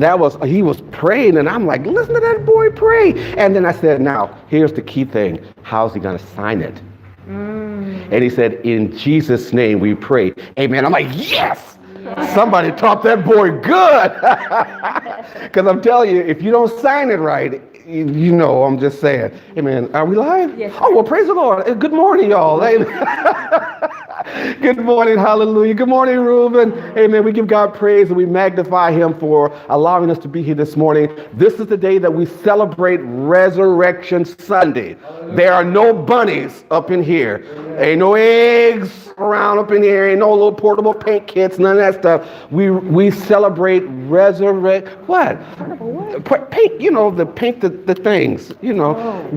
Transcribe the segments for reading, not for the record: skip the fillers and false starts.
he was praying, and I'm like, listen to that boy pray. And then I said, now, here's the key thing. How's he going to sign it? And he said, in Jesus' name we pray. Amen. I'm like, yes! Somebody taught that boy good. Because I'm telling you, if you don't sign it right, you know, I'm just saying. Amen. Are we live? Yes. Oh, well, praise the Lord. Good morning, y'all. Amen. Good morning. Hallelujah. Good morning, Reuben. Amen. We give God praise and we magnify him for allowing us to be here this morning. This is the day that we celebrate Resurrection Sunday. There are no bunnies up in here. Ain't no eggs around up in here. Ain't no little portable paint kits, none of that stuff. We celebrate what? Paint, you know, the things, you know.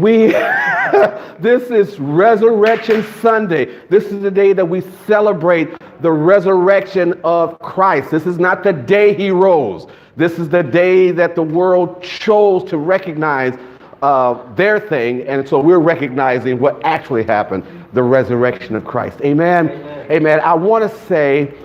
This is Resurrection Sunday. This is the day that we celebrate the resurrection of Christ. This is not the day he rose. This is the day that the world chose to recognize their thing, and so we're recognizing what actually happened, the resurrection of Christ. Amen. Amen. I want to say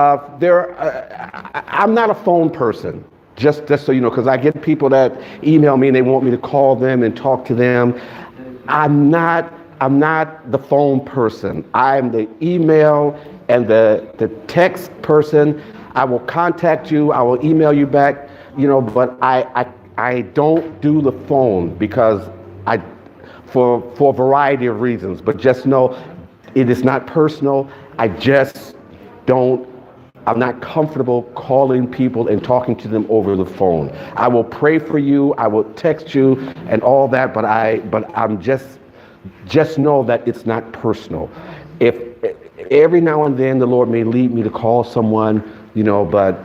I'm not a phone person. Just so you know, because I get people that email me and they want me to call them and talk to them. I'm not the phone person. I'm the email and the text person. I will contact you. I will email you back. You know, but I don't do the phone because for a variety of reasons. But just know, it is not personal. I'm not comfortable calling people and talking to them over the phone. I will pray for you. I will text you and all that, but I'm just know that it's not personal. If every now and then the Lord may lead me to call someone, you know, but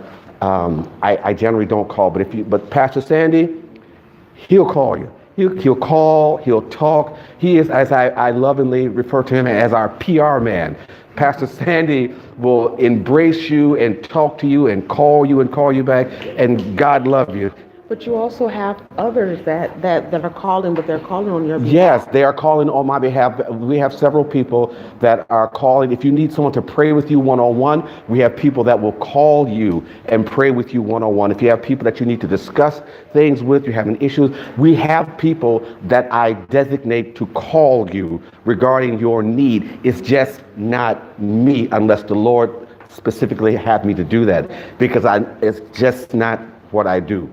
I generally don't call. But Pastor Sandy, he'll call you. He'll call. He'll talk. He is, as I lovingly refer to him, as our PR man. Pastor Sandy will embrace you and talk to you and call you back, and God love you. But you also have others that are calling, but they're calling on your behalf. Yes, they are calling on my behalf. We have several people that are calling. If you need someone to pray with you one-on-one, we have people that will call you and pray with you one-on-one. If you have people that you need to discuss things with, you're having issues, we have people that I designate to call you regarding your need. It's just not me unless the Lord specifically had me to do that, because it's just not what I do.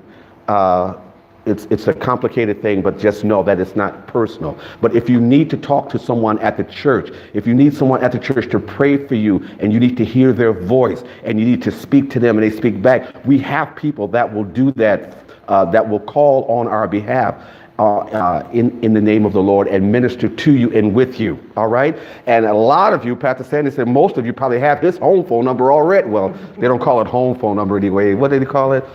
It's a complicated thing, but just know that it's not personal. But if you need to talk to someone at the church, if you need someone at the church to pray for you, and you need to hear their voice, and you need to speak to them and they speak back, we have people that will do that, that will call on our behalf in the name of the Lord and minister to you and with you. All right? And a lot of you, Pastor Sandy said, most of you probably have his home phone number already. Well, they don't call it home phone number anyway. What do they call it?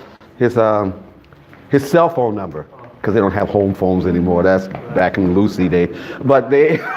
His cell phone number, because they don't have home phones anymore. That's back in Lucy day. But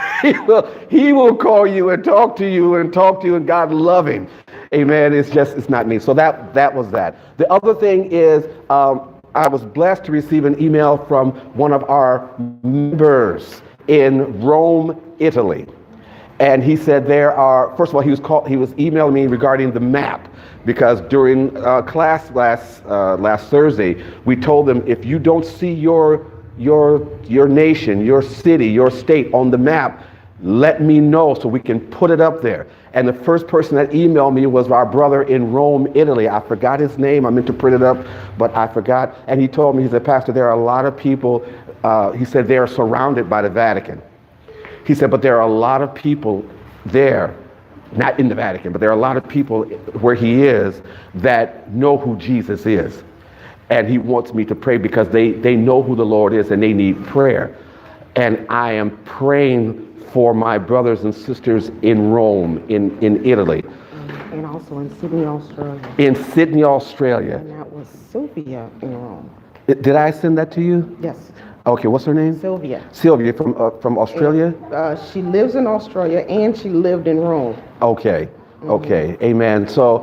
he will call you and talk to you and God love him. Amen. It's not me. So that was that. The other thing is, I was blessed to receive an email from one of our members in Rome, Italy. And he said first of all, he was emailing me regarding the map, because during class last Thursday, we told them, if you don't see your nation, your city, your state on the map, let me know so we can put it up there. And the first person that emailed me was our brother in Rome, Italy. I forgot his name. I meant to print it up, but I forgot. And he told me, he said, Pastor, there are a lot of people, he said, they are surrounded by the Vatican. He said, but there are a lot of people there, not in the Vatican, but there are a lot of people where he is that know who Jesus is. And he wants me to pray because they know who the Lord is and they need prayer. And I am praying for my brothers and sisters in Rome, in Italy. And also in Sydney, Australia. In Sydney, Australia. And that was Sylvia in Rome. Did I send that to you? Yes. Okay, what's her name? Sylvia. Sylvia from Australia? And, she lives in Australia and she lived in Rome. Okay. Okay. Amen. So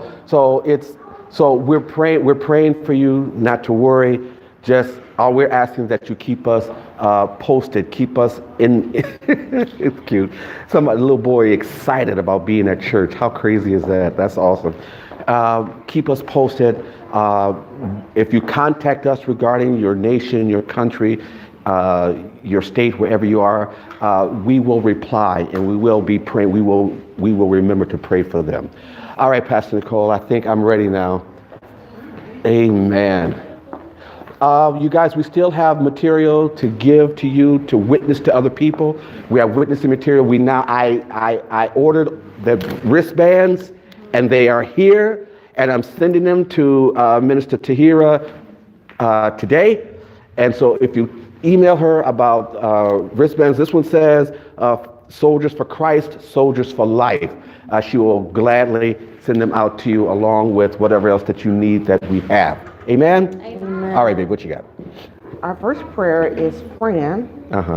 we're praying for you not to worry. Just we're asking that you keep us posted, keep us in. It's cute. A little boy excited about being at church. How crazy is that? That's awesome. Keep us posted If you contact us regarding your nation, your country, your state, wherever you are, we will reply and we will be praying. We will remember to pray for them. All right, Pastor Nicole, I think I'm ready now. Amen. You guys, we still have material to give to you, to witness to other people. We have witnessing material. I ordered the wristbands, and they are here, and I'm sending them to Minister Tahira today. And so if you email her about wristbands, this one says Soldiers for Christ, Soldiers for Life. She will gladly send them out to you along with whatever else that you need that we have. Amen? Amen. All right, babe, what you got? Our first prayer is Fran.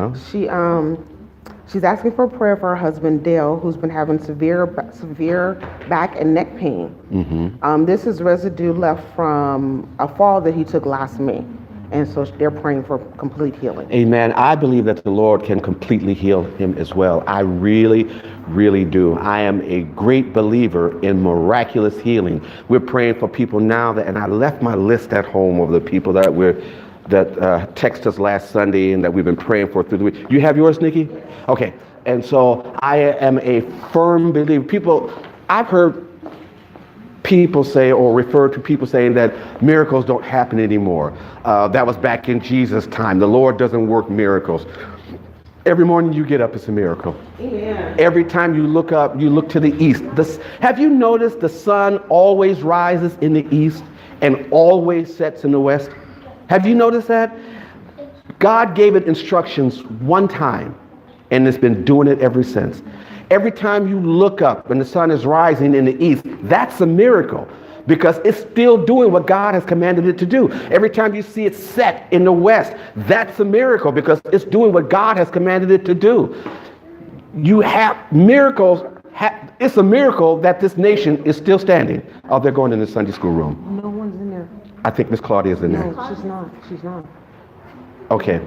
She's asking for a prayer for her husband Dale, who's been having severe back and neck pain. This is residue left from a fall that he took last May. And so they're praying for complete healing. Amen. I believe that the Lord can completely heal him as well. I really, really do. I am a great believer in miraculous healing. We're praying for people now and I left my list at home of the people that text us last Sunday and that we've been praying for through the week. You have yours, Nikki? Okay. And so I am a firm believer. I've heard people say or refer to people saying that miracles don't happen anymore. That was back in Jesus' time. The Lord doesn't work miracles. Every morning you get up, it's a miracle. Amen. Every time you look up, you look to the east. Have you noticed the sun always rises in the east and always sets in the west? Have you noticed that? God gave it instructions one time, and it's been doing it ever since. Every time you look up and the sun is rising in the east, that's a miracle because it's still doing what God has commanded it to do. Every time you see it set in the west, that's a miracle because it's doing what God has commanded it to do. You have miracles. It's a miracle that this nation is still standing. Oh, they're going in the Sunday school room. No one's in there. I think Miss Claudia's in there. No, she's not. She's not. Okay.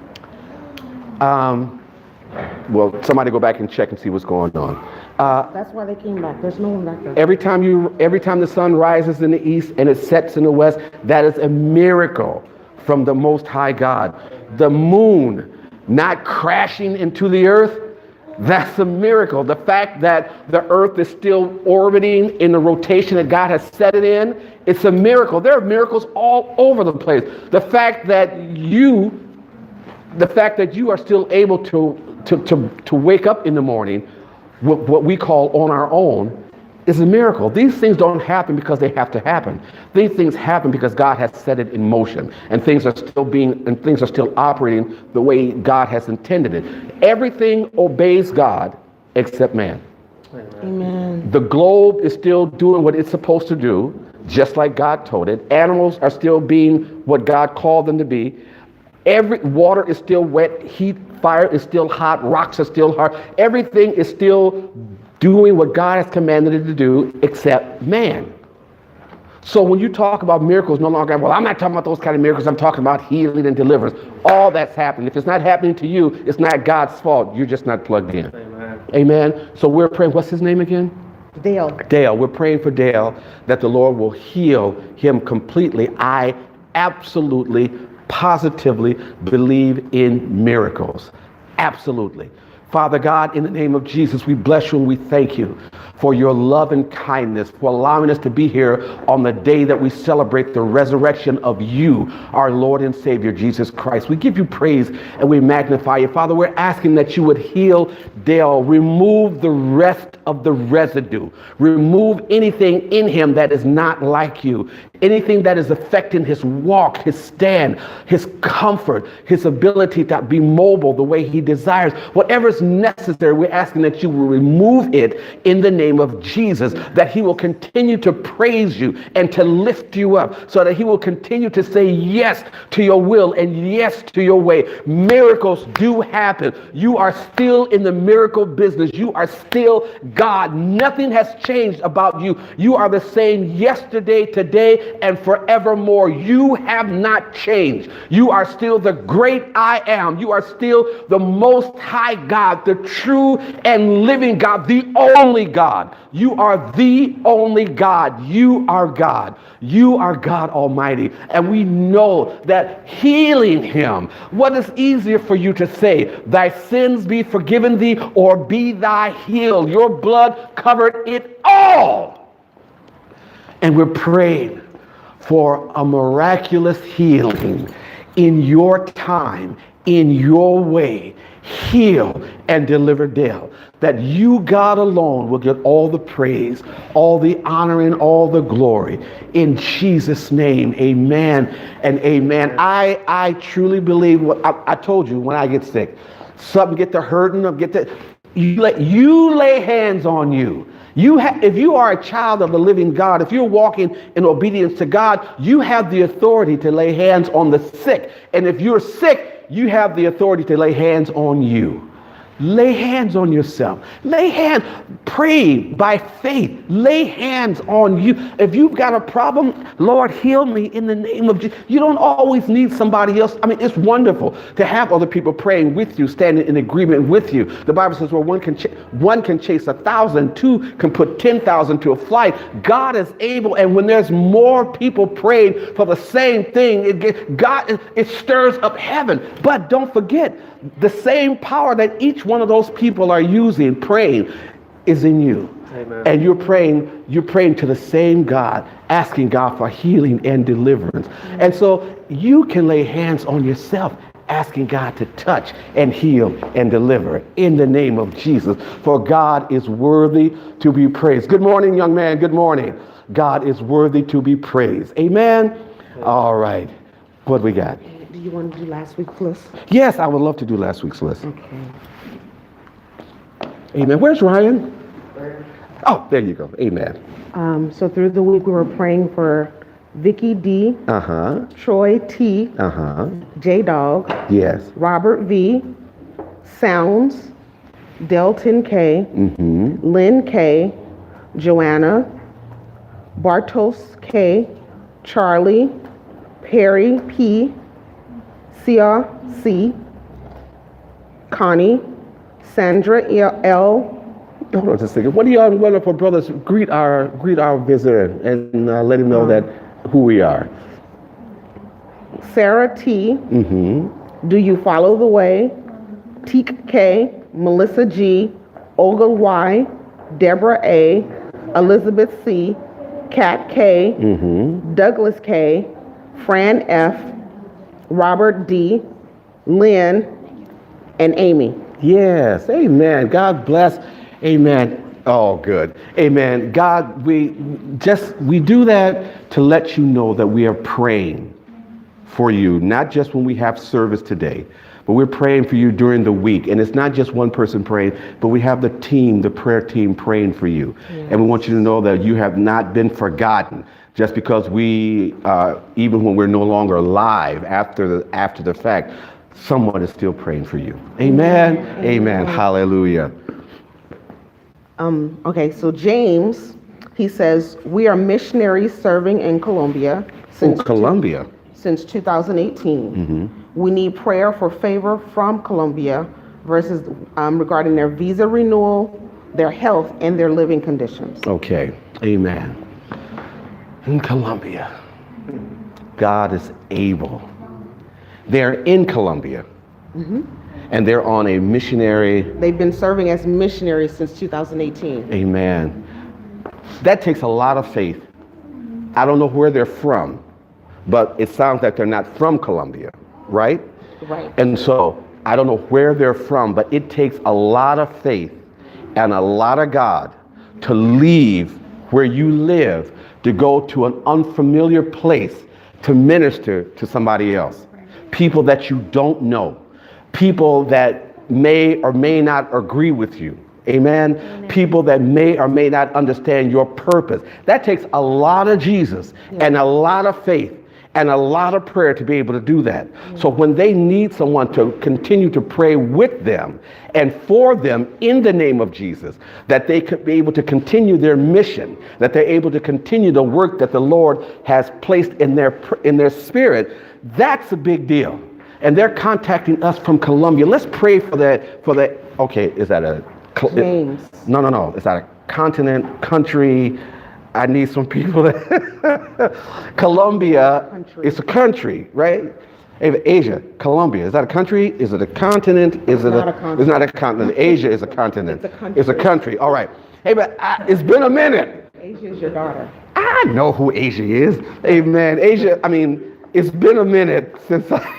Well, somebody go back and check and see what's going on. That's why they came back. There's no one back there. Every time the sun rises in the east and it sets in the west, that is a miracle from the Most High God. The moon not crashing into the earth, that's a miracle. The fact that the earth is still orbiting in the rotation that God has set it in, it's a miracle. There are miracles all over the place. The fact that you are still able to wake up in the morning, what we call on our own, is a miracle. These things don't happen because they have to happen. These things happen because God has set it in motion, and things are still operating the way God has intended it. Everything obeys God except man. Amen. The globe is still doing what it's supposed to do, just like God told it. Animals are still being what God called them to be. Every water is still wet, heat, fire is still hot, rocks are still hard. Everything is still doing what God has commanded it to do except man. So when you talk about miracles, no longer, well, I'm not talking about those kind of miracles. I'm talking about healing and deliverance. All that's happening. If it's not happening to you, it's not God's fault. You're just not plugged in. Amen. Amen. So we're praying. What's his name again? Dale. Dale. We're praying for Dale that the Lord will heal him completely. I absolutely, positively believe in miracles. Absolutely. Father God, in the name of Jesus, we bless you and we thank you for your love and kindness, for allowing us to be here on the day that we celebrate the resurrection of you, our Lord and Savior, Jesus Christ. We give you praise and we magnify you. Father, we're asking that you would heal Dale, remove the rest of the residue, remove anything in him that is not like you, anything that is affecting his walk, his stand, his comfort, his ability to be mobile the way he desires. Whatever is necessary, we're asking that you will remove it in the name of Jesus, that he will continue to praise you and to lift you up, so that he will continue to say yes to your will and yes to your way. Miracles do happen. You are still in the miracle business. You are still God. Nothing has changed about you. You are the same yesterday, today, and forevermore. You have not changed. You are still the great I am. You are still the Most High God, the true and living God, the only God, You are the only God. You are God. You are God Almighty. And we know that healing him, what is easier for you to say? Thy sins be forgiven thee, or be thy healed. Your blood covered it all. And we're praying for a miraculous healing in your time, in your way. Heal and deliver Dale. That you, God alone, will get all the praise, all the honor, and all the glory. In Jesus' name, amen and amen. I truly believe what I told you when I get sick. Something get to hurting, you lay hands on you. If you are a child of the living God, if you're walking in obedience to God, you have the authority to lay hands on the sick. And if you're sick, you have the authority to lay hands on you. Lay hands on yourself. Lay hands. Pray by faith. Lay hands on you. If you've got a problem, Lord, heal me in the name of Jesus. You don't always need somebody else. I mean, it's wonderful to have other people praying with you, standing in agreement with you. The Bible says, well, one can chase 1,000, two can put 10,000 to a flight. God is able, and when there's more people praying for the same thing, it stirs up heaven. But don't forget, the same power that each one of those people are using praying is in you. Amen. And you're praying to the same God, asking God for healing and deliverance. Amen. And so you can lay hands on yourself, asking God to touch and heal and deliver in the name of Jesus. For God is worthy to be praised. Good morning, young man. Good morning. God is worthy to be praised. Amen. Amen. All right. What we got? Do you want to do last week's list? Yes, I would love to do last week's list. Okay. Amen. Where's Ryan? Oh, there you go. Amen. So through the week, we were praying for Vicky D, Troy T, J Dog, yes, Robert V, Sounds, Delton K, Lynn K, Joanna, Bartos K, Charlie, Perry P, Sia C, Connie, Sandra L. Hold on just a second. What do y'all wonderful brothers greet our visitor and let him know that who we are. Sarah T. Do you follow the way? Teek K, Melissa G, Olga Y, Deborah A, Elizabeth C, Kat K, Douglas K, Fran F, Robert D, Lynn, and Amy. Yes, amen. God bless. Amen. Oh, good. Amen. God, we do that to let you know that we are praying for you, not just when we have service today, but we're praying for you during the week. And it's not just one person praying, but we have the team, the prayer team praying for you. Yes. And we want you to know that you have not been forgotten. Just because we, even when we're no longer alive after the fact, someone is still praying for you. Amen. Amen. Amen. Hallelujah. Okay, so James, he says, we are missionaries serving in Colombia since 2018. We need prayer for favor from Colombia versus regarding their visa renewal, their health, and their living conditions. Okay, amen. In Colombia, God is able. They're in Colombia. And they're on a missionary. They've been serving as missionaries since 2018. Amen. That takes a lot of faith. I don't know where they're from, but it sounds like they're not from Colombia, right? Right. And so I don't know where they're from, but it takes a lot of faith and a lot of God to leave where you live to go to an unfamiliar place to minister to somebody else. People that you don't know. People that may or may not agree with you. Amen. Amen. People that may or may not understand your purpose. That takes a lot of Jesus and a lot of faith and a lot of prayer to be able to do that. So when they need someone to continue to pray with them and for them in the name of Jesus, that they could be able to continue their mission, that they're able to continue the work that the Lord has placed in their spirit, that's a big deal. And they're contacting us from Colombia. Let's pray for that. Okay, is that a... James. No. Is that continent, country. I need some people that Colombia Country. is a country, right? Asia, Colombia, is that a country? Is it a continent? Is it not a continent. It's not a continent. Asia is a continent. It's a country. It's a country. All right. Hey, but it's been a minute. Asia is your daughter. I know who Asia is. Amen. Asia, I mean, it's been a minute since I.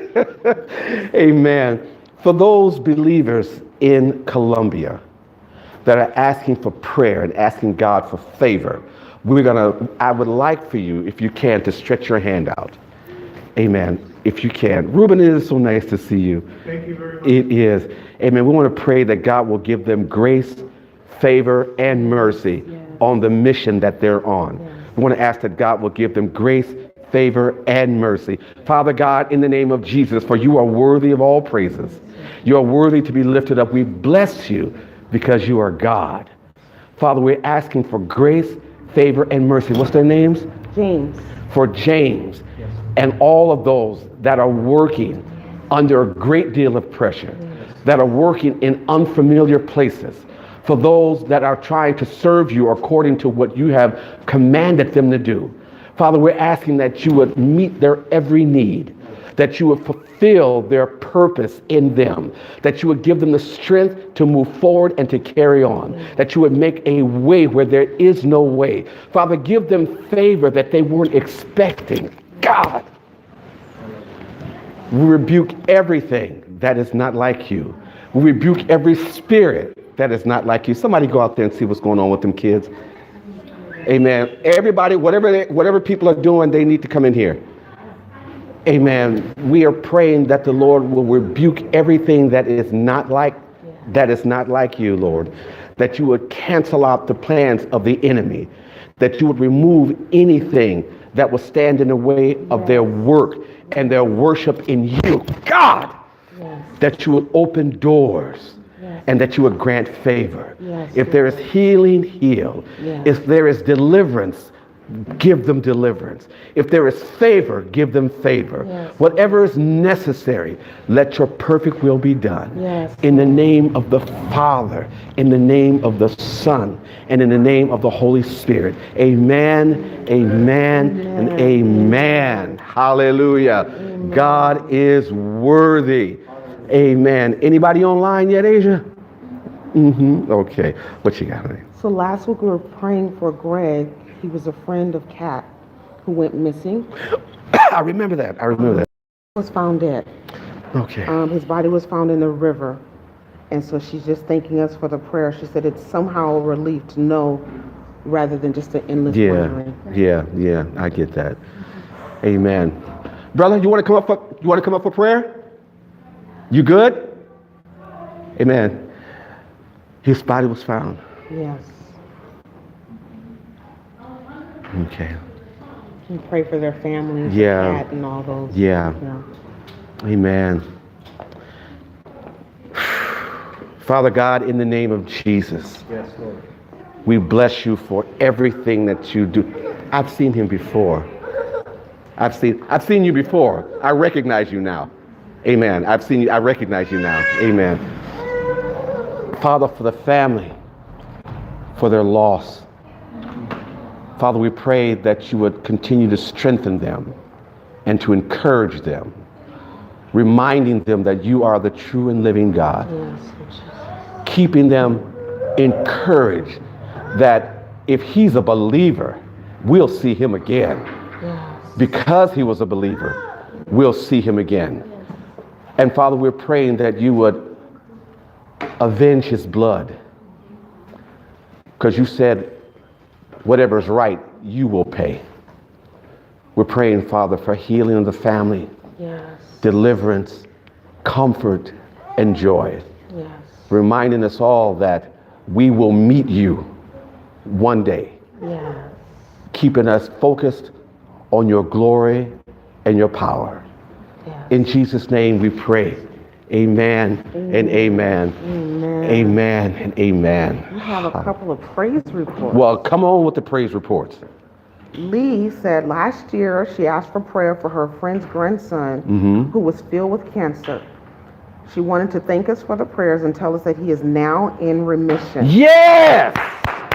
Amen. For those believers in Colombia that are asking for prayer and asking God for favor, I would like for you, if you can, to stretch your hand out. Amen. If you can. Ruben, it is so nice to see you. Thank you very much. It is. Amen. We want to pray that God will give them grace, favor, and mercy on the mission that they're on. We want to ask that God will give them grace, favor, and mercy. Father God, in the name of Jesus, for you are worthy of all praises. You are worthy to be lifted up. We bless you because you are God. Father, we're asking for grace, favor, and mercy. What's their names? James. For James and all of those that are working under a great deal of pressure, that are working in unfamiliar places, for those that are trying to serve you according to what you have commanded them to do. Father, we're asking that you would meet their every need, that you would fulfill their purpose in them, that you would give them the strength to move forward and to carry on, that you would make a way where there is no way. Father, give them favor that they weren't expecting. God, we rebuke everything that is not like you. We rebuke every spirit that is not like you. Somebody go out there and see what's going on with them kids. Amen. Everybody, whatever people are doing, they need to come in here. Amen. We are praying that the Lord will rebuke everything that is not like you, Lord. That you would cancel out the plans of the enemy. That you would remove anything that will stand in the way of their work and their worship in you. God, that you would open doors. And that you would grant favor. If there is healing, heal. If there is deliverance, give them deliverance. If there is favor, give them favor. Whatever is necessary, let your perfect will be done. In the name of the Father, in the name of the Son, and in the name of the Holy Spirit. Amen, amen, and amen. Hallelujah. God is worthy. Amen. Anybody online yet, Asia? Okay. What you got? So last week we were praying for Greg. He was a friend of Kat who went missing. I remember that. Was found dead. Okay. His body was found in the river. And so she's just thanking us for the prayer. She said it's somehow a relief to know rather than just an endless wondering. Yeah. I get that. Amen. Brother, you want to come up for prayer? You good? Amen. His body was found. Yes. Okay. And pray for their families. Yeah. Kat and all those. Yeah. Amen. Father God, in the name of Jesus, Yes, Lord. we bless you for everything that you do. I've seen him before. I've seen you before. I recognize you now. Amen. I've seen you. I recognize you now. Amen. Father, for the family, for their loss. Father, we pray that you would continue to strengthen them and to encourage them, reminding them that you are the true and living God. Keeping them encouraged that if he's a believer, we'll see him again. Because he was a believer, we'll see him again. And Father, we're praying that you would avenge his blood. Because you said, whatever is right, you will pay. We're praying, Father, for healing of the family, deliverance, comfort, and joy. Reminding us all that we will meet you one day. Keeping us focused on your glory and your power. In Jesus' name we pray. Amen and amen. Amen and amen. We have a couple of praise reports. Well, come on with the praise reports. Lee said last year she asked for prayer for her friend's grandson who was filled with cancer. She wanted to thank us for the prayers and tell us that he is now in remission. Yes!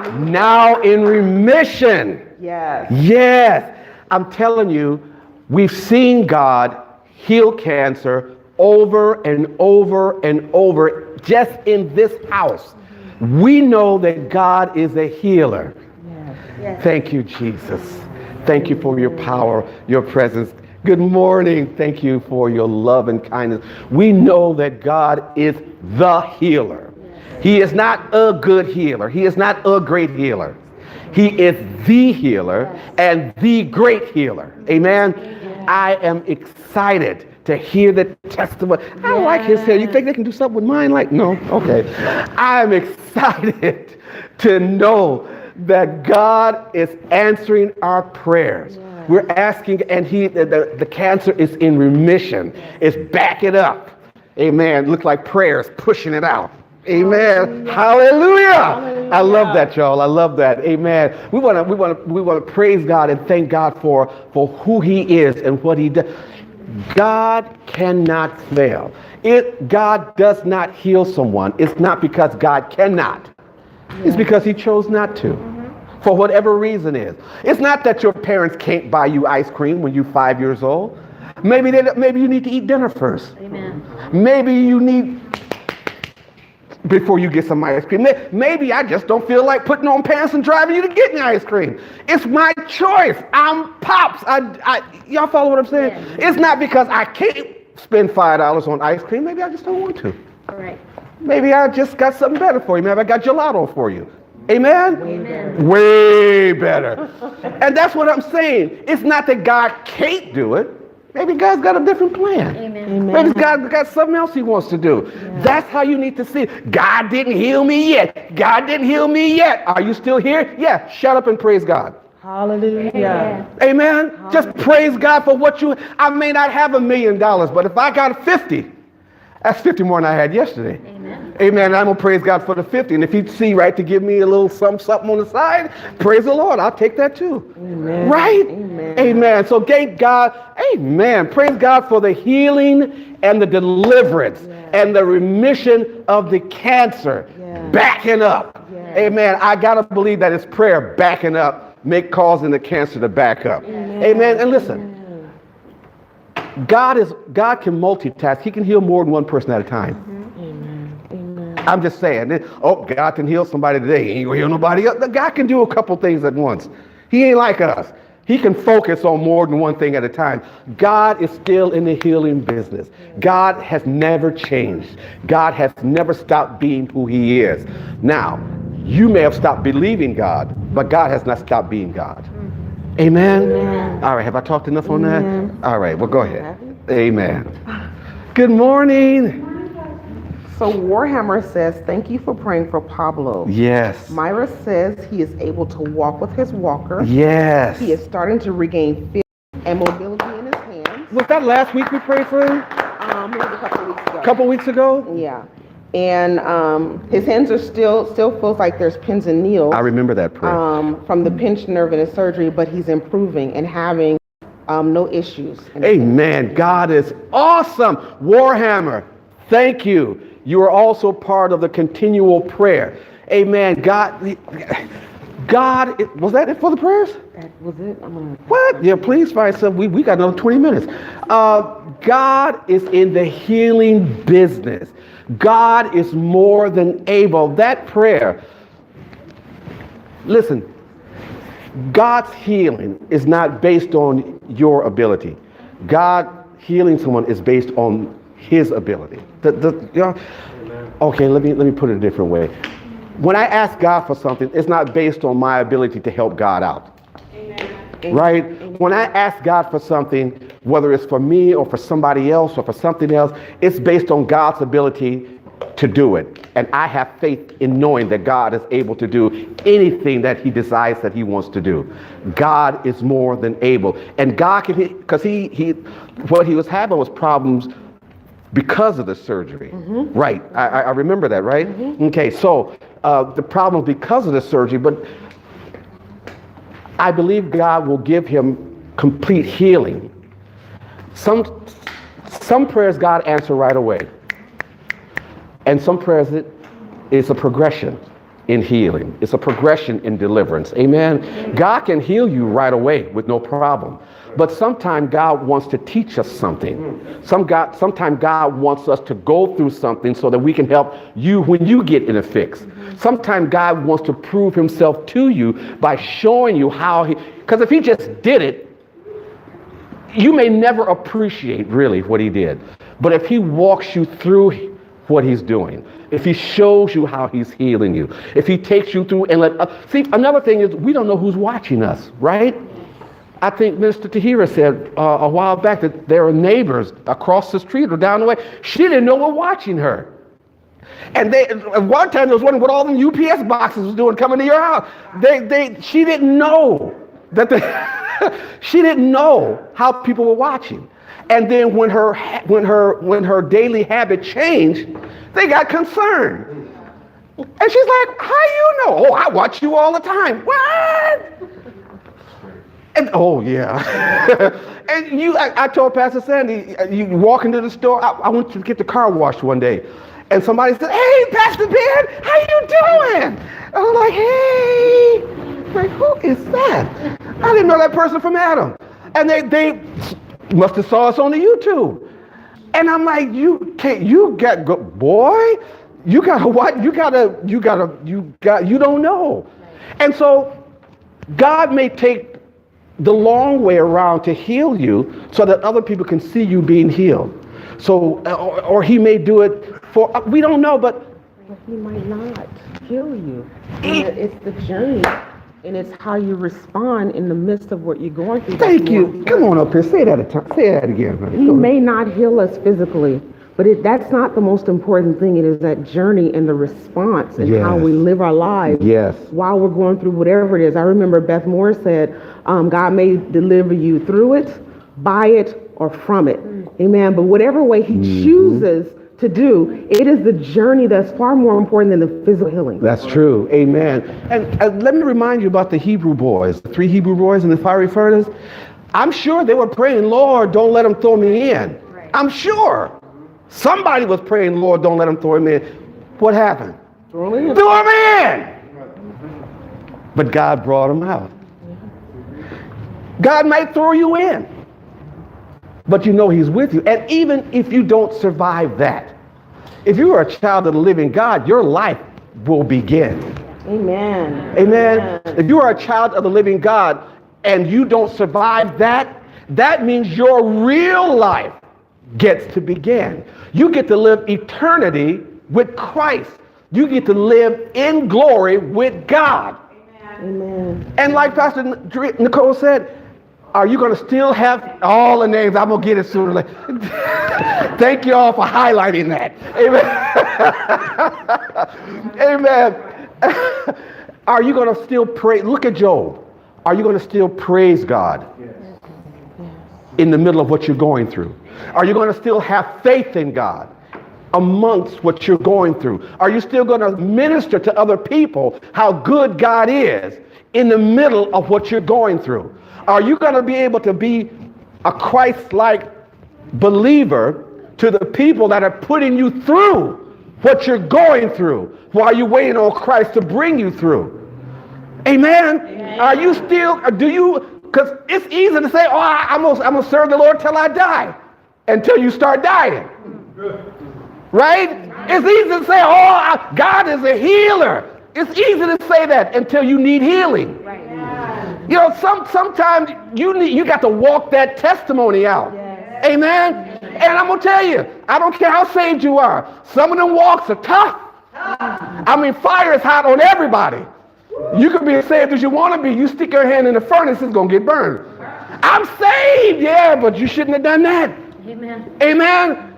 now in remission. Yes. Yes. I'm telling you, we've seen God heal cancer over and over and over just in this house. We know that God is a healer. Yes. Thank you, Jesus. Thank you for your power, your presence. Good morning. Thank you for your love and kindness. We know that God is the healer. He is not a good healer. He is not a great healer. He is the healer and the great healer. Amen. I am excited to hear the testimony. I like his hair. You think they can do something with mine? Like, no? Okay. I'm excited to know that God is answering our prayers. We're asking, and the cancer is in remission. It's backing up. Amen. Look like prayers pushing it out. Amen. Hallelujah. I love that, y'all. I love that. Amen. We want to praise God and thank God for who He is and what He does. God cannot fail. God does not heal someone. It's not because God cannot. It's because He chose not to. For whatever reason is. It's not that your parents can't buy you ice cream when you're 5 years old. Maybe you need to eat dinner first. Amen. Maybe you need, before you get some ice cream. Maybe I just don't feel like putting on pants and driving you to get me ice cream. It's my choice. I'm Pops. Y'all follow what I'm saying? Yeah. It's not because I can't spend $5 on ice cream. Maybe I just don't want to. All right. Maybe I just got something better for you. Maybe I got gelato for you. Amen? Amen. Way better. And that's what I'm saying. It's not that God can't do it. Maybe God's got a different plan. Amen. Maybe God's got something else He wants to do. That's how you need to see it. God didn't heal me yet. God didn't heal me yet. Are you still here? Yeah. Shut up and praise God. Hallelujah. Amen. Just praise God for what you. I may not have $1 million, but if I got 50, that's 50 more than I had yesterday. Amen. Amen. I'm going to praise God for the 50. And if He'd see right to give me a little something on the side, praise the Lord. I'll take that too. Amen. Right? Amen. Amen. So thank God. Amen. Praise God for the healing and the deliverance and the remission of the cancer. Backing up. Amen. I got to believe that it's prayer backing up, causing the cancer to back up. Amen. And listen. God can multitask. He can heal more than one person at a time. I'm just saying. Oh, God can heal somebody today. He ain't gonna heal nobody else. God can do a couple things at once. He ain't like us. He can focus on more than one thing at a time. God is still in the healing business. God has never changed. God has never stopped being who He is. Now, you may have stopped believing God, but God has not stopped being God. Amen? All right, have I talked enough on that? All right, well, go ahead. Amen. Good morning. So Warhammer says, thank you for praying for Pablo. Yes. Myra says he is able to walk with his walker. Yes. He is starting to regain feel and mobility in his hands. Was that last week we prayed for him? Maybe a couple weeks ago. A couple weeks ago? Yeah. And his hands are still feels like there's pins and needles. I remember that prayer. From the pinched nerve in his surgery, but he's improving and having no issues. Amen. God is awesome. Warhammer, thank you. You are also part of the continual prayer. Amen. God, was that it for the prayers? That was it. What? Yeah, please find some. We got another 20 minutes. God is in the healing business. God is more than able. That prayer, listen, God's healing is not based on your ability. God healing someone is based on His ability. Okay, let me put it a different way. When I ask God for something, it's not based on my ability to help God out. Amen. Right? Amen. When I ask God for something, whether it's for me or for somebody else or for something else, it's based on God's ability to do it. And I have faith in knowing that God is able to do anything that He decides that He wants to do. God is more than able. And God can, because what he was having was problems because of the surgery. Right. I remember that, right? Okay, so the problem because of the surgery, but I believe God will give him complete healing. Some prayers God answer right away. And some prayers it's a progression. in healing. It's a progression in deliverance. Amen. God can heal you right away with no problem. But sometimes God wants to teach us something. Sometimes God wants us to go through something so that we can help you when you get in a fix. Sometimes God wants to prove himself to you by showing you how because if he just did it, you may never appreciate really what he did. But if he walks you through what he's doing, if he shows you how he's healing you, if he takes you through and see, another thing is we don't know who's watching us, right? I think Minister Tahira said a while back that there are neighbors across the street or down the way. She didn't know we're watching her. And at one time, they was wondering what all the UPS boxes was doing coming to your house. She didn't know she didn't know how people were watching. And then when her daily habit changed, they got concerned. And she's like, "How you know?" "Oh, I watch you all the time." "What?" And oh yeah. And I told Pastor Sandy, you walk into the store. I went to get the car washed one day, and somebody said, "Hey, Pastor Ben, how you doing?" And I'm like, "Hey," like, who is that? I didn't know that person from Adam. And they must have saw us on the YouTube. And I'm like, you don't know. And so God may take the long way around to heal you so that other people can see you being healed. So, or he may do it for, we don't know, but he might not heal you. It's the journey, and it's how you respond in the midst of what you're going through. Thank you. Come on up here. Say that again. Honey. He may not heal us physically, but that's not the most important thing. It is that journey and the response and how we live our lives while we're going through whatever it is. I remember Beth Moore said, God may deliver you through it, by it, or from it. Amen. But whatever way he chooses to do, it is the journey that's far more important than the physical healing. That's true. Amen. And let me remind you about the Hebrew boys, the 3 Hebrew boys in the fiery furnace. I'm sure they were praying, "Lord, don't let them throw me in." Right. I'm sure somebody was praying, "Lord, don't let them throw me in." What happened? Throw them in. But God brought them out. God might throw you in, but you know he's with you. And even if you don't survive that, if you are a child of the living God, your life will begin. Amen. Amen. If you are a child of the living God and you don't survive that, that means your real life gets to begin. You get to live eternity with Christ. You get to live in glory with God. Amen. And like Pastor Nicole said, are you going to still have all the names? I'm going to get it sooner or later. Thank you all for highlighting that. Amen. Amen. Are you going to still pray? Look at Job. Are you going to still praise God in the middle of what you're going through? Are you going to still have faith in God amongst what you're going through? Are you still going to minister to other people how good God is in the middle of what you're going through? Are you going to be able to be a Christ-like believer to the people that are putting you through what you're going through while you're waiting on Christ to bring you through? Amen. Amen. Are you still, because it's easy to say, "Oh, I'm going to serve the Lord till I die," until you start dying. Right? It's easy to say, "Oh, God is a healer." It's easy to say that until you need healing. Right. You know, sometimes you got to walk that testimony out. Yes. Amen. And I'm gonna tell you, I don't care how saved you are. Some of them walks are tough. I mean, fire is hot on everybody. You can be as saved as you want to be. You stick your hand in the furnace, it's gonna get burned. I'm saved, yeah, but you shouldn't have done that. Amen. Amen.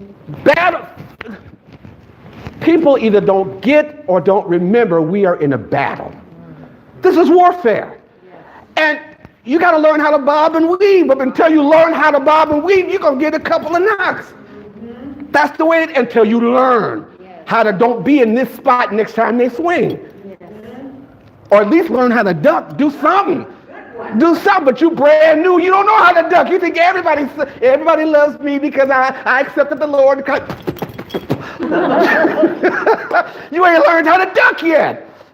People either don't get or don't remember we are in a battle. This is warfare. And you got to learn how to bob and weave. But until you learn how to bob and weave, you're going to get a couple of knocks. That's the way until you learn how to don't be in this spot next time they swing. Or at least learn how to duck. Do something. Do something, but you brand new. You don't know how to duck. You think everybody loves me because I accepted the Lord. You ain't learned how to duck yet.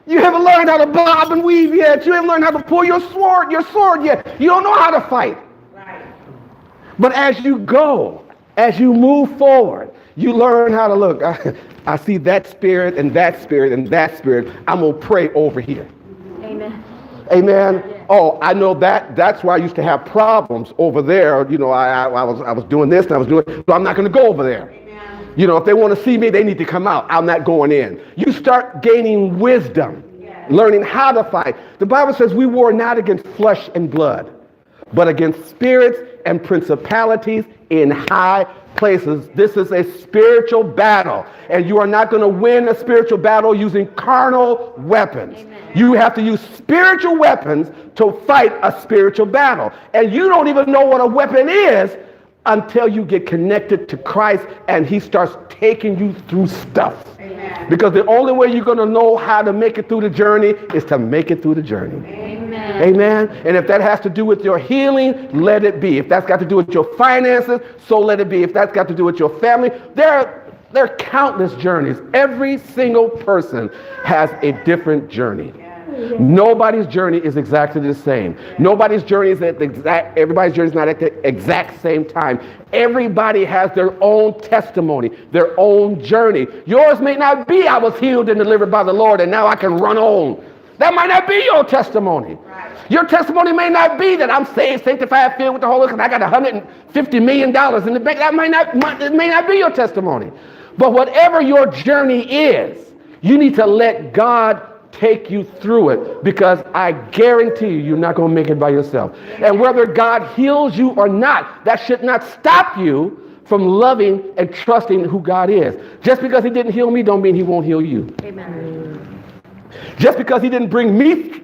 You haven't learned how to bob and weave yet. You haven't learned how to pull your sword yet. You don't know how to fight. Right. But as you go, as you move forward, you learn how to look. I see that spirit and that spirit and that spirit. I'm going to pray over here. Amen. Amen. Oh, I know that. That's why I used to have problems over there. You know, I was doing this and I was doing, so I'm not going to go over there. Amen. You know, if they want to see me, they need to come out. I'm not going in. You start gaining wisdom, learning how to fight. The Bible says we war not against flesh and blood, but against spirits and principalities in high places. This is a spiritual battle, and you are not going to win a spiritual battle using carnal weapons. Amen. You have to use spiritual weapons to fight a spiritual battle, and you don't even know what a weapon is until you get connected to Christ and he starts taking you through stuff. Amen. Because the only way you're going to know how to make it through the journey is to make it through the journey. Amen. Amen. And if that has to do with your healing, let it be. If that's got to do with your finances, so let it be. If that's got to do with your family, there are countless journeys. Every single person has a different journey. Nobody's journey is exactly the same. Nobody's journey is everybody's journey is not at the exact same time. Everybody has their own testimony, their own journey. Yours may not be, I was healed and delivered by the Lord and now I can run on. That might not be your testimony. Right. Your testimony may not be that I'm saved, sanctified, filled with the Holy Ghost, and I got $150 million in the bank. It may not be your testimony. But whatever your journey is, you need to let God take you through it, because I guarantee you're not going to make it by yourself. And whether God heals you or not, that should not stop you from loving and trusting who God is. Just because he didn't heal me don't mean he won't heal you. Amen. Just because he didn't bring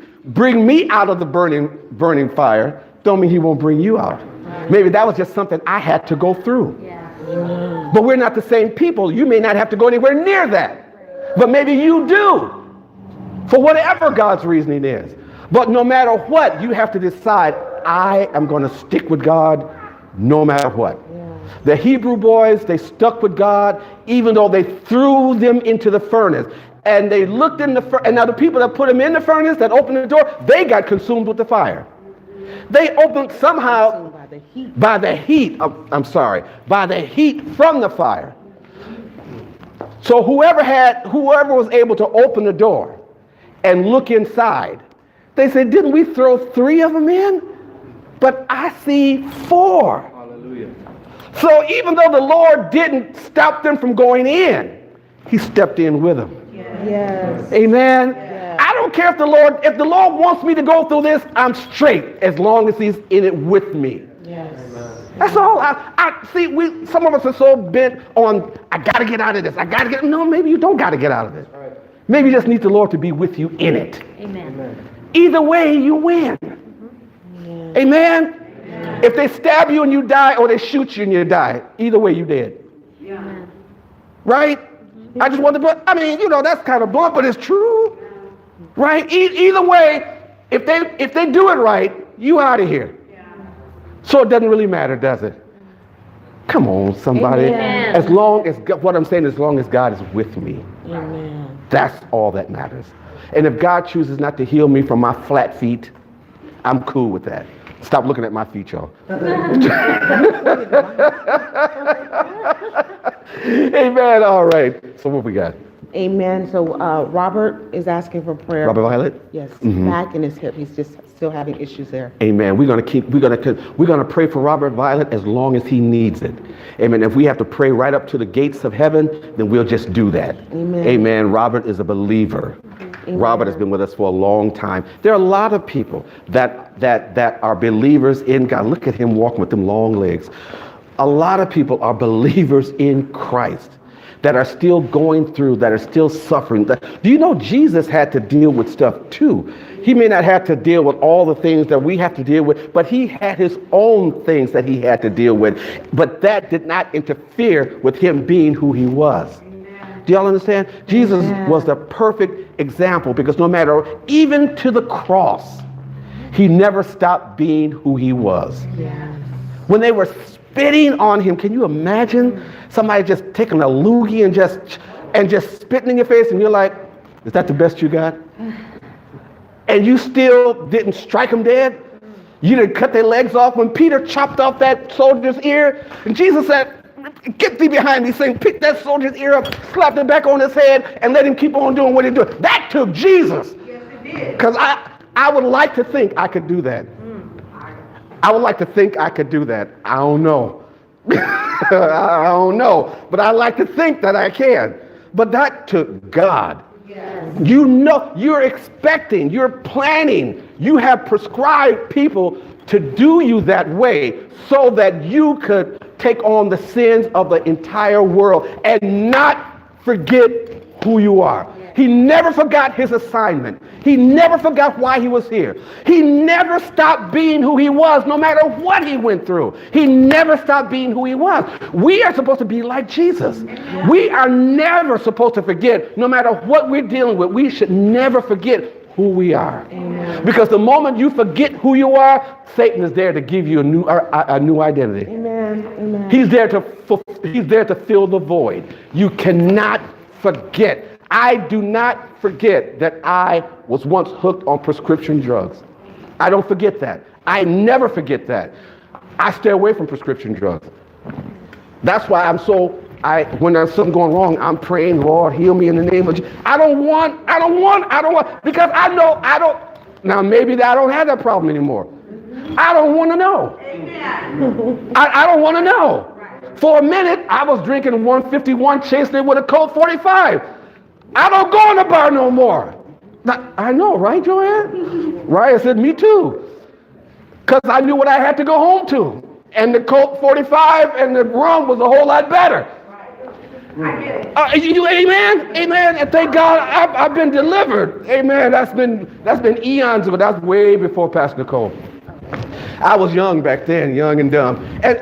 me out of the burning fire don't mean he won't bring you out. Maybe that was just something I had to go through. Yeah. But we're not the same people. You may not have to go anywhere near that, but maybe you do. For whatever God's reasoning is. But no matter what, you have to decide, I am going to stick with God no matter what. Yeah. The Hebrew boys, they stuck with God even though they threw them into the furnace. And they looked in the furnace. And now the people that put them in the furnace, that opened the door, they got consumed with the fire. They opened somehow by the heat from the fire. So whoever was able to open the door and look inside, they said, didn't we throw 3 of them in? But I see 4. Hallelujah. So even though the Lord didn't stop them from going in, he stepped in with them. Yes. Amen. Yes. I don't care if the Lord wants me to go through this, I'm straight as long as he's in it with me. Yes. That's all. I see. Some of us are so bent on, I got to get out of this. No, maybe you don't got to get out of it. Maybe you just need the Lord to be with you in it. Amen. Either way, you win. Mm-hmm. Amen? Amen. If they stab you and you die, or they shoot you and you die, either way, you dead. Yeah. Right? Mm-hmm. I just want to, that's kind of blunt, but it's true. Right? Either way, if they do it right, you out of here. Yeah. So it doesn't really matter, does it? Come on, somebody. Amen. As long as God is with me. Amen. That's all that matters. And if God chooses not to heal me from my flat feet, I'm cool with that. Stop looking at my feet, y'all. Amen. All right. So what we got? Amen. So Robert is asking for prayer. Robert Violet? Yes. Mm-hmm. Back in his hip. He's just still having issues there. Amen. We're gonna pray for Robert Violet as long as he needs it. Amen. If we have to pray right up to the gates of heaven, then we'll just do that. Amen. Amen. Robert is a believer. Amen. Robert has been with us for a long time. There are a lot of people that are believers in God. Look at him walking with them long legs. A lot of people are believers in Christ that are still going through, that are still suffering. Do you know Jesus had to deal with stuff too? He may not have to deal with all the things that we have to deal with, but he had his own things that he had to deal with. But that did not interfere with him being who he was. Amen. Do y'all understand? Jesus was the perfect example, because no matter, even to the cross, he never stopped being who he was. Yes. When they were spitting on him, can you imagine somebody just taking a loogie and just spitting in your face, and you're like, Is that the best you got? And you still didn't strike them dead? You didn't cut their legs off when Peter chopped off that soldier's ear? And Jesus said, get thee behind me, saying, pick that soldier's ear up, slapped it back on his head, and let him keep on doing what he's doing. That took Jesus. Yes, it did. Because I would like to think I could do that. I would like to think I could do that. I don't know. I don't know. But I like to think that I can. But that took God. Yes. You know, you're expecting, you're planning, you have prescribed people to do you that way so that you could take on the sins of the entire world and not forget who you are. He never forgot his assignment. He never forgot why he was here. He never stopped being who he was, no matter what he went through. He never stopped being who he was. We are supposed to be like Jesus. We are never supposed to forget, no matter what we're dealing with, we should never forget who we are. Amen. Because the moment you forget who you are, Satan is there to give you a new identity. Amen. Amen. He's there to fill the void. You cannot forget. I do not forget that I was once hooked on prescription drugs. I don't forget that. I never forget that. I stay away from prescription drugs. That's why when there's something going wrong, I'm praying, Lord, heal me in the name of Jesus. I don't want, because now maybe I don't have that problem anymore. I don't want to know. Amen. I don't want to know. For a minute, I was drinking 151, chasing it with a Colt 45. I don't go in the bar no more. Now, I know, right, Joanne? Right, I said, me too. Because I knew what I had to go home to. And the Colt 45 and the rum was a whole lot better. I get it. Amen? Amen. And thank God I've been delivered. Amen. That's been eons, but that's way before Pastor Nicole. I was young back then, young and dumb. And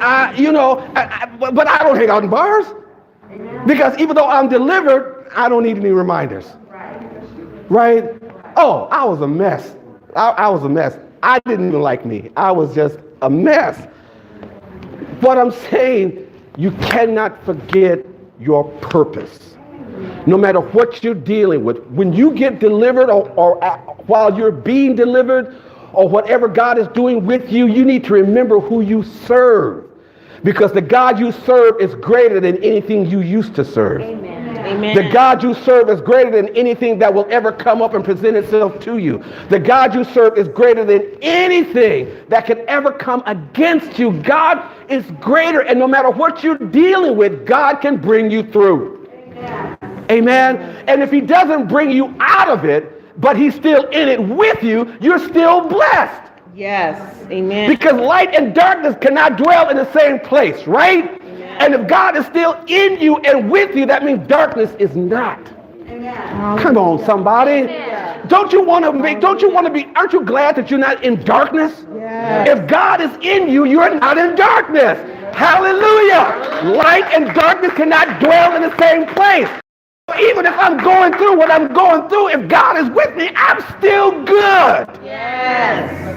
but I don't hang out in bars. Amen. Because even though I'm delivered, I don't need any reminders. Right? Oh, I was a mess. I was a mess. I didn't even like me. I was just a mess. What I'm saying, you cannot forget your purpose. No matter what you're dealing with, when you get delivered or while you're being delivered or whatever God is doing with you, you need to remember who you serve. Because the God you serve is greater than anything you used to serve. Amen. Amen. The God you serve is greater than anything that will ever come up and present itself to you. The God you serve is greater than anything that can ever come against you. God is greater, and no matter what you're dealing with, God can bring you through. Amen. Amen. And if he doesn't bring you out of it, but he's still in it with you, you're still blessed. Yes. Amen. Because light and darkness cannot dwell in the same place, right? And if God is still in you and with you, that means darkness is not. Amen. Come on, somebody. Don't you want to be, aren't you glad that you're not in darkness? Yes. If God is in you, you're not in darkness. Hallelujah. Light and darkness cannot dwell in the same place. Even if I'm going through what I'm going through, if God is with me, I'm still good. Yes.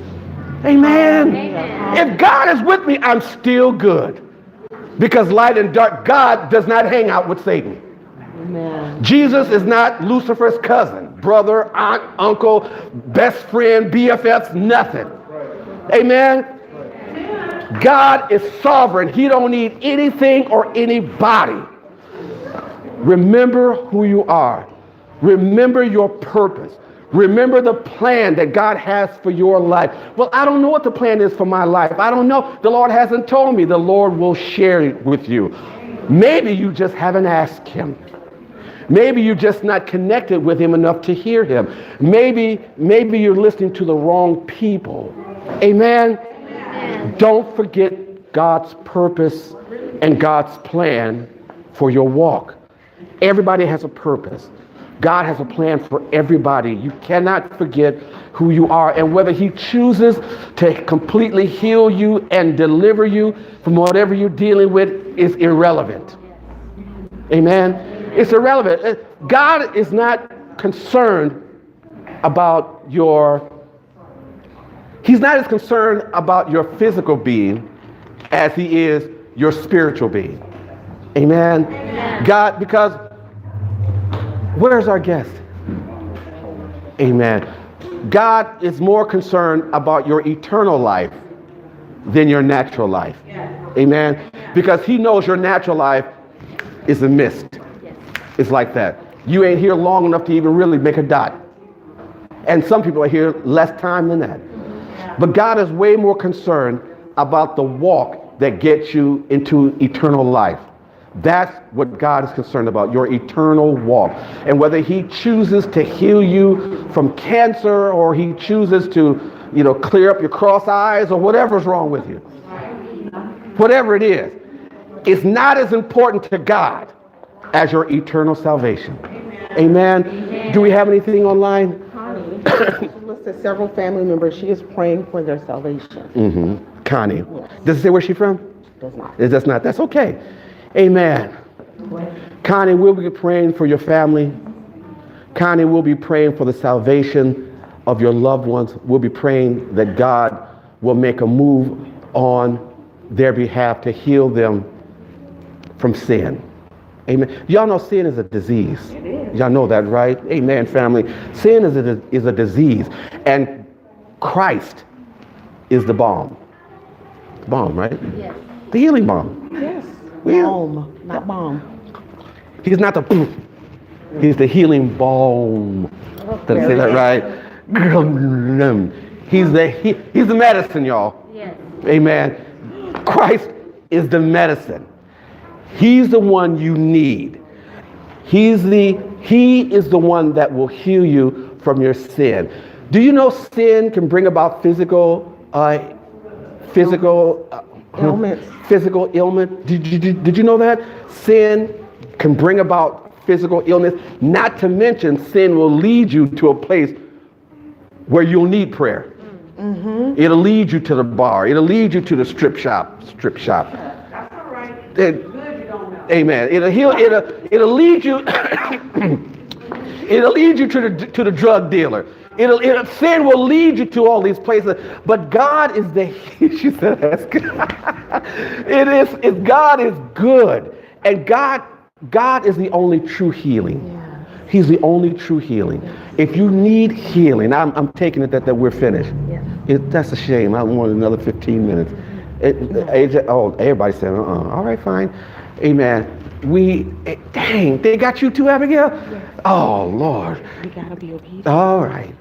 Amen. If God is with me, I'm still good. Because light and dark, God does not hang out with Satan. Amen. Jesus is not Lucifer's cousin, brother, aunt, uncle, best friend, BFFs, nothing. Amen. God is sovereign. He don't need anything or anybody. Remember who you are. Remember your purpose. Remember the plan that God has for your life. Well, I don't know what the plan is for my life. I don't know. The Lord hasn't told me. The Lord will share it with you. Maybe you just haven't asked him. Maybe you're just not connected with him enough to hear him. Maybe you're listening to the wrong people. Amen? Amen. Don't forget God's purpose and God's plan for your walk. Everybody has a purpose. God has a plan for everybody. You cannot forget who you are. And whether he chooses to completely heal you and deliver you from whatever you're dealing with is irrelevant. Amen? It's irrelevant. God is not concerned about he's not as concerned about your physical being as he is your spiritual being. Amen? Amen. God, because where's our guest? Amen. God is more concerned about your eternal life than your natural life. Amen. Because he knows your natural life is a mist. It's like that. You ain't here long enough to even really make a dot. And some people are here less time than that. But God is way more concerned about the walk that gets you into eternal life. That's what God is concerned about, your eternal walk. And whether he chooses to heal you from cancer, or he chooses to, clear up your cross eyes, or whatever's wrong with you. Whatever it is, it's not as important to God as your eternal salvation. Amen. Do we have anything online? Connie, she listed several family members. She is praying for their salvation. Connie. Yes. Does it say where she's from? Does not. It does not. That's okay. Amen. Connie, we'll be praying for your family. Connie, we'll be praying for the salvation of your loved ones. We'll be praying that God will make a move on their behalf to heal them from sin. Amen. Y'all know sin is a disease. It is. Y'all know that, right? Amen, family. Sin is a disease. And Christ is the balm. The balm, right? Yes. The healing balm. Yes. Yeah. Balm, not bomb. He's not the he's the healing balm. Did I say that right? He's the medicine, y'all. Yes. Amen. Christ is the medicine. He's the one you need. He is the one that will heal you from your sin. Do you know sin can bring about physical Ailments. Physical ailment? Did you know that? Sin can bring about physical illness. Not to mention, sin will lead you to a place where you'll need prayer. It'll lead you to the bar. It'll lead you to the strip shop. That's all right. Good you don't know. Amen. It'll lead you. It'll lead you to the drug dealer. Sin will lead you to all these places. But God is she said that's good. God is good, and God is the only true healing. Yeah. He's the only true healing. If you need healing, I'm taking it that we're finished. Yeah. That's a shame. I want another 15 minutes. Everybody said, all right, fine. Amen. Dang, they got you too, Abigail? Yes. Oh, Lord. We gotta be obedient. All right.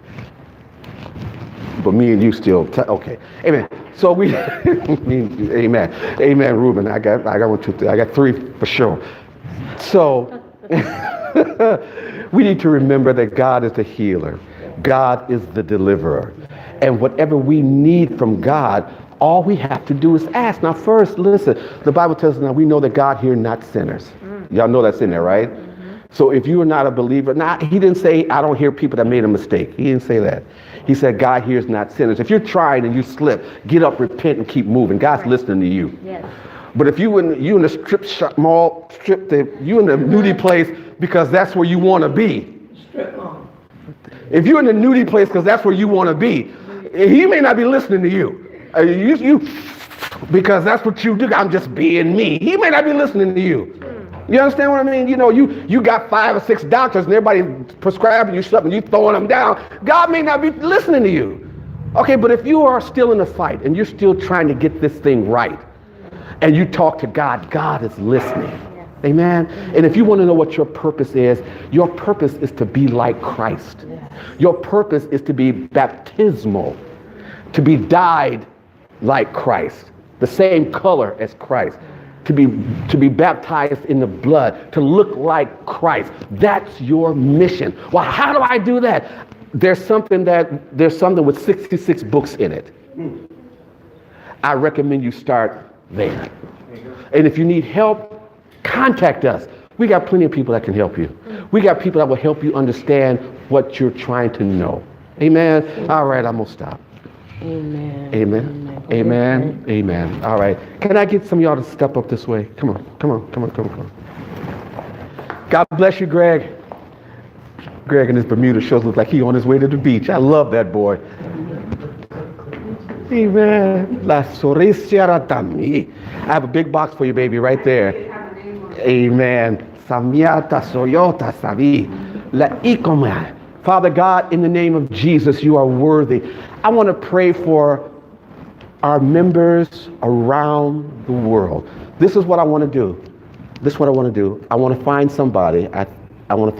But me and you still, okay. Amen. So amen. Amen, Reuben. I got 1, 2, 3. I got 3 for sure. So, we need to remember that God is the healer. God is the deliverer. And whatever we need from God, all we have to do is ask. Now first, listen, the Bible tells us now we know that God hears not sinners. Y'all know that's in there, right? So if you are not a believer, he didn't say, I don't hear people that made a mistake. He didn't say that. He said, God hears not sinners. If you're trying and you slip, get up, repent, and keep moving. God's listening to you. Yes. But if you in the strip shop, mall, you in the nudie place because that's where you want to be. If you're in the nudie place because that's where you want to be, he may not be listening to you. Because that's what you do. I'm just being me. He may not be listening to you. You understand what I mean? You got 5 or 6 doctors and everybody prescribing you something, you throwing them down. God may not be listening to you. Okay, but if you are still in a fight and you're still trying to get this thing right, and you talk to God, God is listening. Amen. And if you want to know what your purpose is to be like Christ. Your purpose is to be baptismal, to be dyed like Christ, the same color as Christ, to be baptized in the blood, to look like Christ. That's your mission. Well, how do I do that? There's something with 66 books in it. I recommend you start there. And if you need help, contact us. We got plenty of people that can help you. We got people that will help you understand what you're trying to know. Amen. All right, I'm going to stop. Amen. Amen. Amen. Amen. All right. Can I get some of y'all to step up this way? Come on. God bless you, Greg. Greg in his Bermuda shorts look like he on his way to the beach. I love that boy. Amen. La Sorisiaratami. I have a big box for you, baby, right there. Amen. Samiata Soyota Savi. La Ikoma. Father God, in the name of Jesus, you are worthy. I want to pray for our members around the world. This is what I want to do. This is what I want to do. I want to find somebody. I want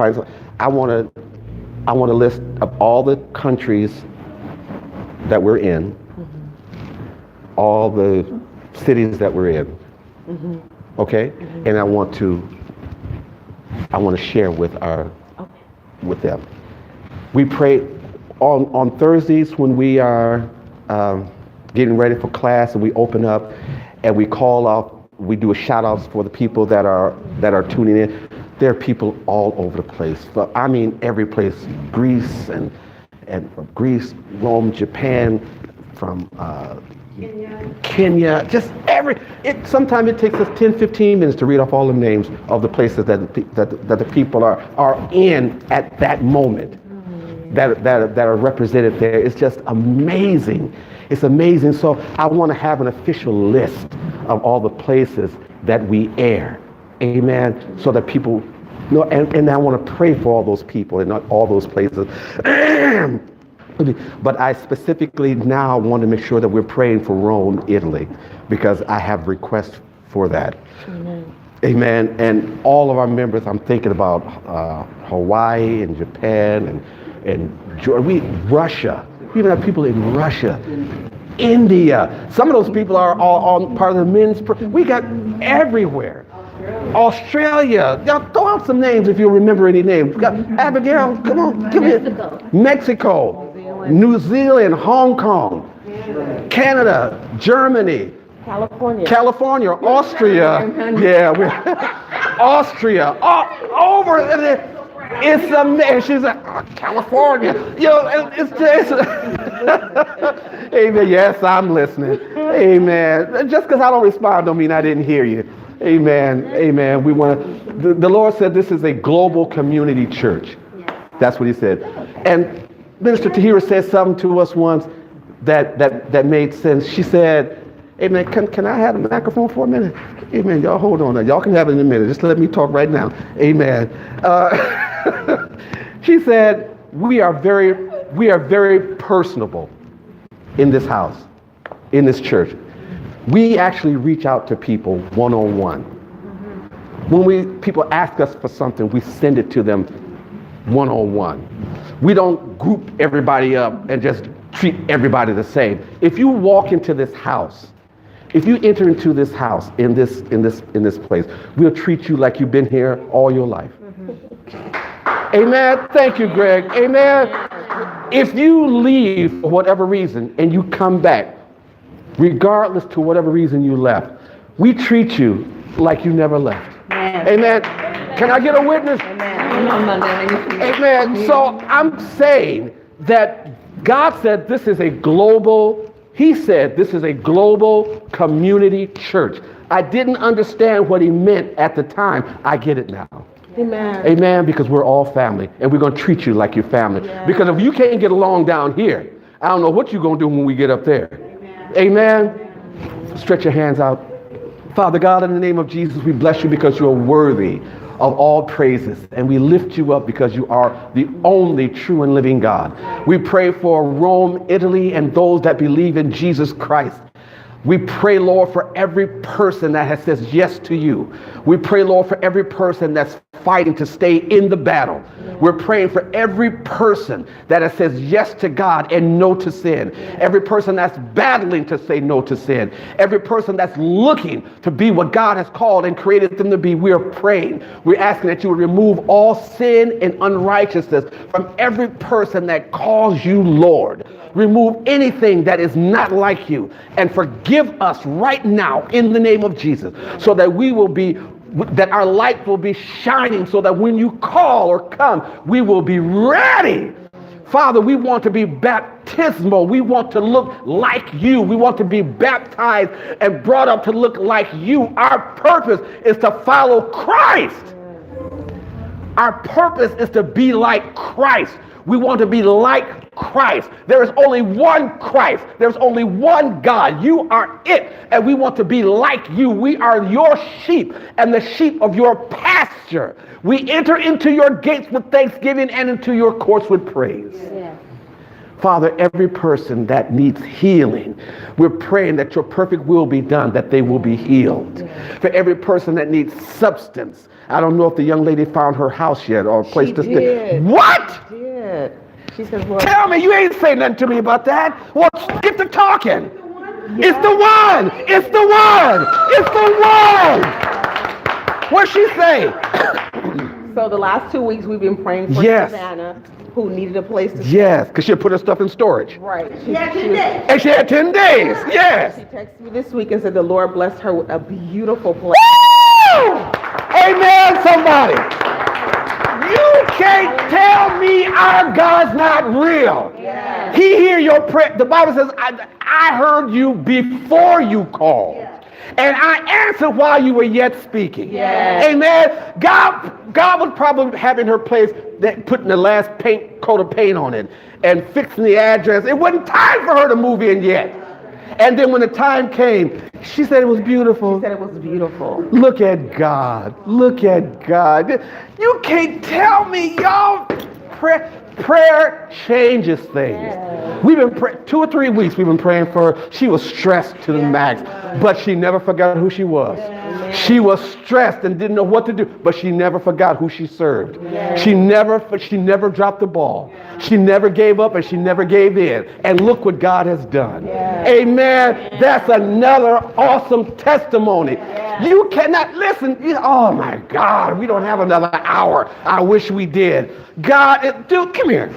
to list of all the countries that we're in, all the cities that we're in. Okay? And I want to share with them. We pray on Thursdays when we are getting ready for class, and we open up and we call out, we do a shout outs for the people that are tuning in. There are people all over the place. But I mean every place, Greece and from Greece, Rome, Japan, from Kenya, just sometimes it takes us 10, 15 minutes to read off all the names of the places that the people are in at that moment. That are represented there. It's just amazing. It's amazing. So I want to have an official list of all the places that we air. Amen. So that people know, and I want to pray for all those people and not all those places. But I specifically now want to make sure that we're praying for Rome, Italy, because I have requests for that. Amen. Amen. And all of our members, I'm thinking about Hawaii and Japan and Russia. We even have people in Russia, India. Some of those people are all part of the men's. We got everywhere. Australia. Y'all throw out some names if you remember any names. We got Abigail. Come on, give me Mexico, New Zealand, Hong Kong, Canada, Germany, California, Austria. Yeah, Austria. All over. It's amazing. She's like, California. Amen. Yes, I'm listening. Amen. Just because I don't respond don't mean I didn't hear you. Amen. Amen. We want the Lord said this is a global community church. That's what he said. And Minister Tahira said something to us once that made sense. She said, amen, can I have the microphone for a minute? Amen. Y'all hold on. Y'all can have it in a minute. Just let me talk right now. Amen. She said, we are very personable in this house, in this church. We actually reach out to people one-on-one. When people ask us for something, we send it to them one-on-one. We don't group everybody up and just treat everybody the same. If you walk into this house, if you enter into this house in this place, we'll treat you like you've been here all your life. Amen. Thank you, Greg. Amen. If you leave for whatever reason and you come back, regardless to whatever reason you left, we treat you like you never left. Amen. Can I get a witness? Amen. So I'm saying that God said this is a global, he said this is a global community church. I didn't understand what he meant at the time. I get it now. Amen. Amen, because we're all family, and we're going to treat you like your family. Yeah. Because if you can't get along down here, I don't know what you're going to do when we get up there. Amen. Amen. Stretch your hands out. Father God, in the name of Jesus, we bless you because you are worthy of all praises, and we lift you up because you are the only true and living God. We pray for Rome, Italy, and those that believe in Jesus Christ. We pray, Lord, for every person that has said yes to you. We pray, Lord, for every person that's fighting to stay in the battle. We're praying for every person that has says yes to God and no to sin. Every person that's battling to say no to sin. Every person that's looking to be what God has called and created them to be. We are praying. We're asking that you would remove all sin and unrighteousness from every person that calls you Lord. Remove anything that is not like you and forgive us right now in the name of Jesus, so that that our light will be shining, so that when you call or come, we will be ready. Father, we want to be baptismal. We want to look like you. We want to be baptized and brought up to look like you. Our purpose is to follow Christ. Our purpose is to be like Christ. We want to be like Christ. There is only one Christ. There's only one God. You are it. And we want to be like you. We are your sheep and the sheep of your pasture. We enter into your gates with thanksgiving and into your courts with praise. Yeah. Father, every person that needs healing, we're praying that your perfect will be done, that they will be healed. For every person that needs substance, I don't know if the young lady found her house yet or a place to stay. What? She did. She said, Lord, Tell me, you ain't saying nothing to me about that. Well, get to talking. It's the one. It's the one. It's the one. What'd she say? so the last 2 weeks we've been praying for Yes. Savannah, who needed a place to stay. Yes, because she put her stuff in storage. Right. Yeah, she did. And she had 10 days. Yes. She texted me this week and said the Lord blessed her with a beautiful place. Woo! Amen, somebody. You can't tell me our God's not real. Yes. He hear your prayer. The Bible says, I heard you before you called. And I answered while you were yet speaking. Yes. Amen. God was probably having her place, putting the last coat of paint on it and fixing the address. It wasn't time for her to move in yet. And then when the time came, she said it was beautiful. She said it was beautiful. Look at God. Look at God. You can't tell me, y'all. Prayer changes things. We've been 2 or 3 weeks we've been praying for her. She was stressed to the max, but she never forgot who she was. She was stressed and didn't know what to do, but she never forgot who she served. She never dropped the ball. She never gave up and she never gave in. And look what God has done. Amen. That's another awesome testimony. You cannot listen. Oh my God, we don't have another hour. I wish we did. God, dude, come here.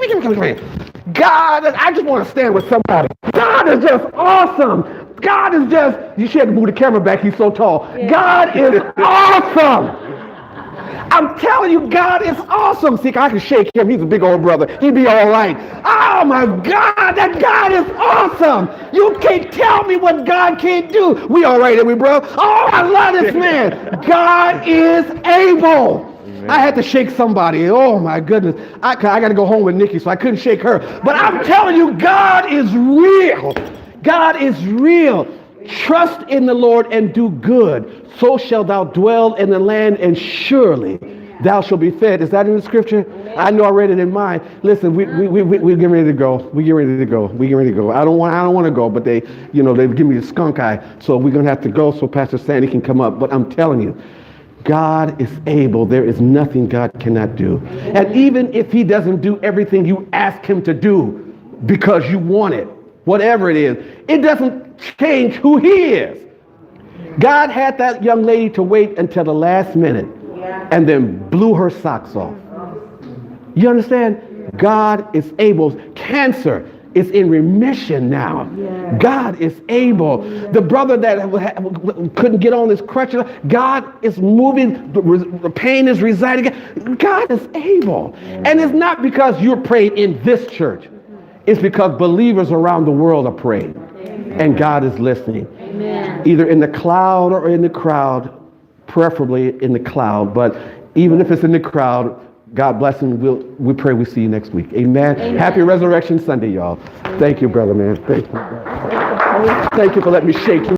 God, I just want to stand with somebody. God is just awesome. God is just, you should have to move the camera back. He's so tall. God is awesome. I'm telling you, God is awesome. See, I can shake him. He's a big old brother. He'd be all right. Oh my God, that God is awesome. You can't tell me what God can't do. We all right, we bro? Oh, I love this man. God is able. I had to shake somebody. Oh my goodness. I got to go home with Nikki, so I couldn't shake her. But I'm telling you, God is real. God is real. Trust in the Lord and do good. So shalt thou dwell in the land, and surely thou shalt be fed. Is that in the scripture? I know I read it in mine. Listen, we're getting ready to go. We get ready to go. I don't want to go, but they give me the skunk eye. So we're gonna have to go so Pastor Sandy can come up. But I'm telling you, God is able. There is nothing God cannot do. And even if he doesn't do everything you ask him to do because you want it, whatever it is, it doesn't change who he is. God had that young lady to wait until the last minute and then blew her socks off. You understand? God is able. Cancer is in remission now. God is able. The brother that couldn't get on his crutches, God is moving. The pain is residing. God is able. And it's not because you're praying in this church. It's because believers around the world are praying. And God is listening. Either in the cloud or in the crowd, preferably in the cloud. But even if it's in the crowd, God bless him. We pray we see you next week. Amen. Happy Resurrection Sunday, y'all. Thank you, brother, man. Thank you. Thank you for letting me shake you.